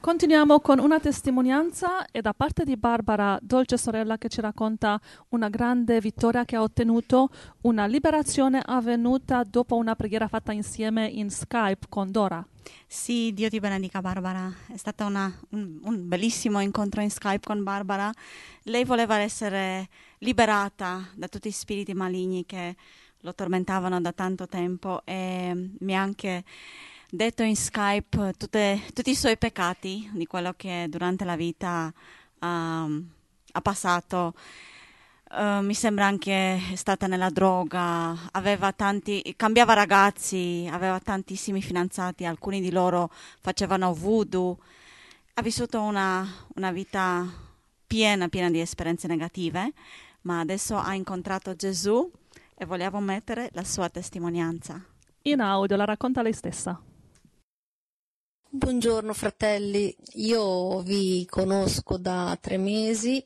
Continuiamo con una testimonianza e da parte di Barbara, dolce sorella, che ci racconta una grande vittoria che ha ottenuto, una liberazione avvenuta dopo una preghiera fatta insieme in Skype con Dora. Sì, Dio ti benedica Barbara, è stato un bellissimo incontro in Skype con Barbara. Lei voleva essere liberata da tutti i spiriti maligni che lo tormentavano da tanto tempo e mi ha anche detto in Skype tutti i suoi peccati di quello che durante la vita ha passato. Mi sembra anche è stata nella droga, cambiava ragazzi, aveva tantissimi fidanzati, alcuni di loro facevano voodoo. Ha vissuto una vita piena di esperienze negative, ma adesso ha incontrato Gesù e volevo mettere la sua testimonianza. In audio la racconta lei stessa. Buongiorno fratelli, io vi conosco da 3 mesi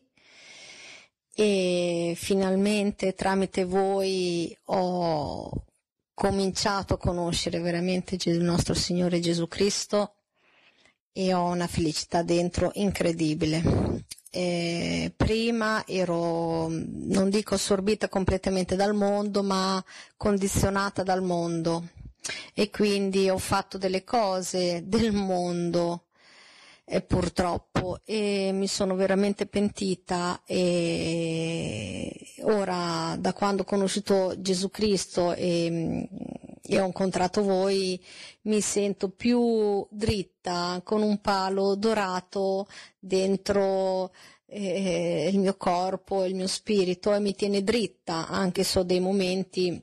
e finalmente tramite voi ho cominciato a conoscere veramente il nostro Signore Gesù Cristo e ho una felicità dentro incredibile. Prima ero, non dico assorbita completamente dal mondo, ma condizionata dal mondo. E quindi ho fatto delle cose del mondo purtroppo e mi sono veramente pentita e ora da quando ho conosciuto Gesù Cristo e ho incontrato voi mi sento più dritta con un palo dorato dentro il mio corpo, il mio spirito e mi tiene dritta anche se ho dei momenti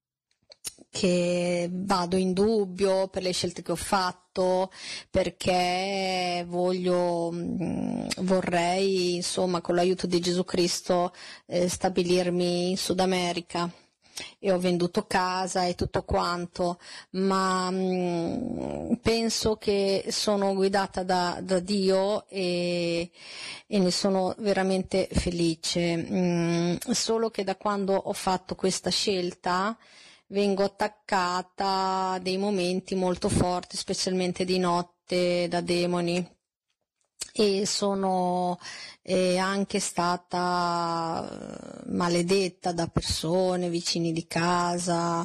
che vado in dubbio per le scelte che ho fatto, perché vorrei, insomma, con l'aiuto di Gesù Cristo, stabilirmi in Sud America. E ho venduto casa e tutto quanto, ma penso che sono guidata da Dio e ne sono veramente felice. Solo che da quando ho fatto questa scelta vengo attaccata a dei momenti molto forti, specialmente di notte, da demoni. E sono anche stata maledetta da persone, vicini di casa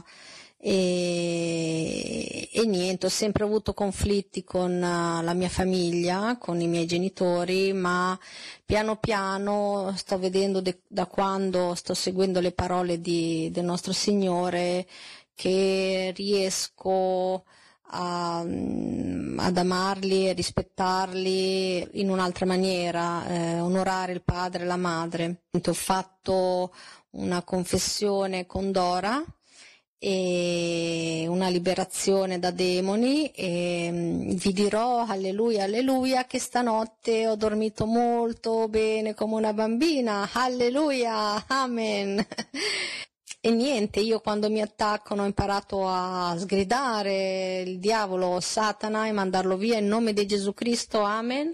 e niente, ho sempre avuto conflitti con la mia famiglia, con i miei genitori, ma piano piano sto vedendo da quando sto seguendo le parole del nostro Signore che riesco ad amarli e rispettarli in un'altra maniera, onorare il padre e la madre. Ho fatto una confessione con Dora e una liberazione da demoni e vi dirò alleluia alleluia che stanotte ho dormito molto bene come una bambina, alleluia, amen. E niente, io quando mi attaccano ho imparato a sgridare il diavolo, Satana, e mandarlo via in nome di Gesù Cristo, amen.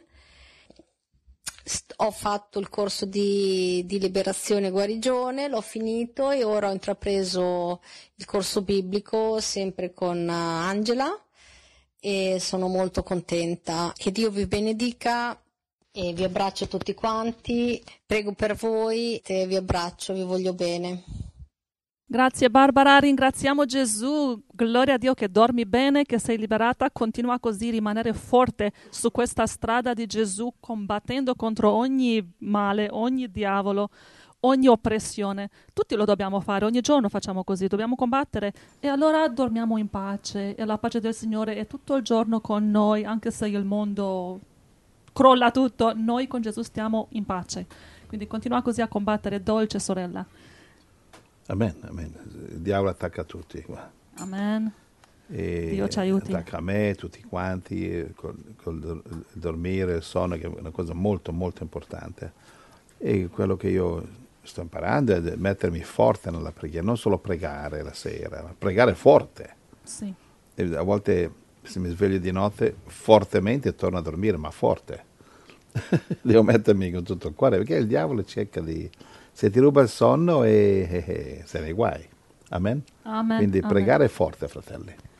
Ho fatto il corso di liberazione e guarigione, l'ho finito e ora ho intrapreso il corso biblico sempre con Angela e sono molto contenta. Che Dio vi benedica e vi abbraccio tutti quanti, prego per voi e vi abbraccio, vi voglio bene. Grazie Barbara, ringraziamo Gesù, gloria a Dio che dormi bene, che sei liberata, continua così a rimanere forte su questa strada di Gesù, combattendo contro ogni male, ogni diavolo, ogni oppressione. Tutti lo dobbiamo fare, ogni giorno facciamo così, dobbiamo combattere e allora dormiamo in pace e la pace del Signore è tutto il giorno con noi, anche se il mondo crolla tutto, noi con Gesù stiamo in pace. Quindi continua così a combattere, dolce sorella. Amen, amen. Il diavolo attacca a tutti. Amen. E Dio ci aiuti. attacca a me, tutti quanti, col dormire, il sonno, che è una cosa molto molto importante. E quello che io sto imparando è mettermi forte nella preghiera, non solo pregare la sera, ma pregare forte. Sì. E a volte se mi sveglio di notte fortemente torno a dormire, ma forte. Devo mettermi con tutto il cuore, perché il diavolo cerca di... Se ti ruba il sonno e sei nei guai. Amen? Amen. Quindi Amen. pregare forte, fratelli.